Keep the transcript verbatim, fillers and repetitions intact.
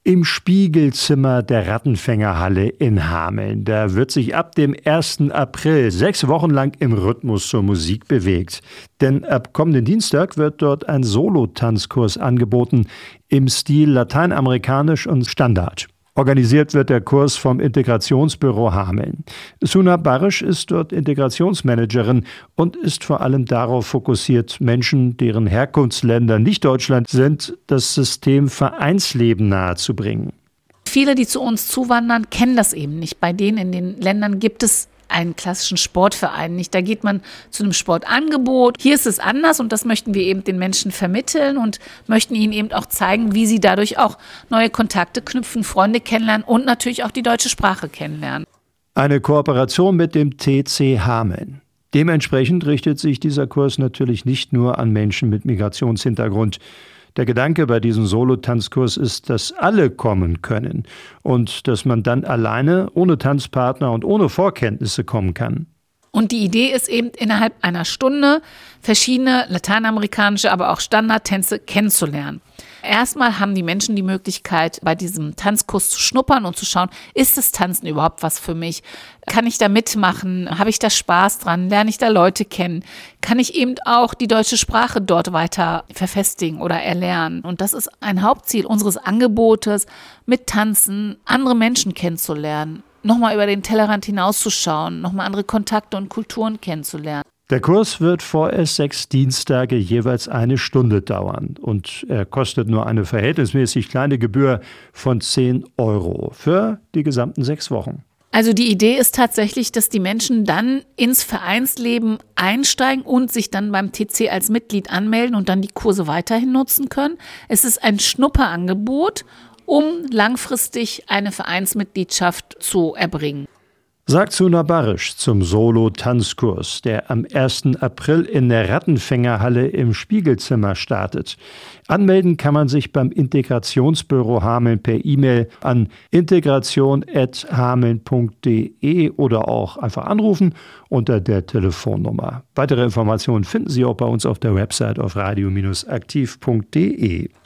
im Spiegelzimmer der Rattenfängerhalle in Hameln. Da wird sich ab dem ersten April sechs Wochen lang im Rhythmus zur Musik bewegt. Denn ab kommenden Dienstag wird dort ein Solo-Tanzkurs angeboten im Stil Lateinamerikanisch und Standard. Organisiert wird der Kurs vom Integrationsbüro Hameln. Suna Barisch ist dort Integrationsmanagerin und ist vor allem darauf fokussiert, Menschen, deren Herkunftsländer nicht Deutschland sind, das System Vereinsleben nahezubringen. Viele, die zu uns zuwandern, kennen das eben nicht. Bei denen in den Ländern gibt es einen klassischen Sportverein nicht. Da geht man zu einem Sportangebot. Hier ist es anders und das möchten wir eben den Menschen vermitteln und möchten ihnen eben auch zeigen, wie sie dadurch auch neue Kontakte knüpfen, Freunde kennenlernen und natürlich auch die deutsche Sprache kennenlernen. Eine Kooperation mit dem T C Hameln. Dementsprechend richtet sich dieser Kurs natürlich nicht nur an Menschen mit Migrationshintergrund. Der Gedanke bei diesem Solo-Tanzkurs ist, dass alle kommen können und dass man dann alleine, ohne Tanzpartner und ohne Vorkenntnisse kommen kann. Und die Idee ist eben, innerhalb einer Stunde verschiedene lateinamerikanische, aber auch Standardtänze kennenzulernen. Erstmal haben die Menschen die Möglichkeit, bei diesem Tanzkurs zu schnuppern und zu schauen, ist das Tanzen überhaupt was für mich? Kann ich da mitmachen? Habe ich da Spaß dran? Lerne ich da Leute kennen? Kann ich eben auch die deutsche Sprache dort weiter verfestigen oder erlernen? Und das ist ein Hauptziel unseres Angebotes, mit Tanzen andere Menschen kennenzulernen, nochmal über den Tellerrand hinauszuschauen, nochmal andere Kontakte und Kulturen kennenzulernen. Der Kurs wird vorerst sechs Dienstage jeweils eine Stunde dauern und er kostet nur eine verhältnismäßig kleine Gebühr von zehn Euro für die gesamten sechs Wochen. Also die Idee ist tatsächlich, dass die Menschen dann ins Vereinsleben einsteigen und sich dann beim T C als Mitglied anmelden und dann die Kurse weiterhin nutzen können. Es ist ein Schnupperangebot, um langfristig eine Vereinsmitgliedschaft zu erbringen. Sagt Suna Barisch zum Solo-Tanzkurs, der am ersten April in der Rattenfängerhalle im Spiegelzimmer startet. Anmelden kann man sich beim Integrationsbüro Hameln per E-Mail an integration at hameln punkt de oder auch einfach anrufen unter der Telefonnummer. Weitere Informationen finden Sie auch bei uns auf der Website auf radio aktiv punkt de.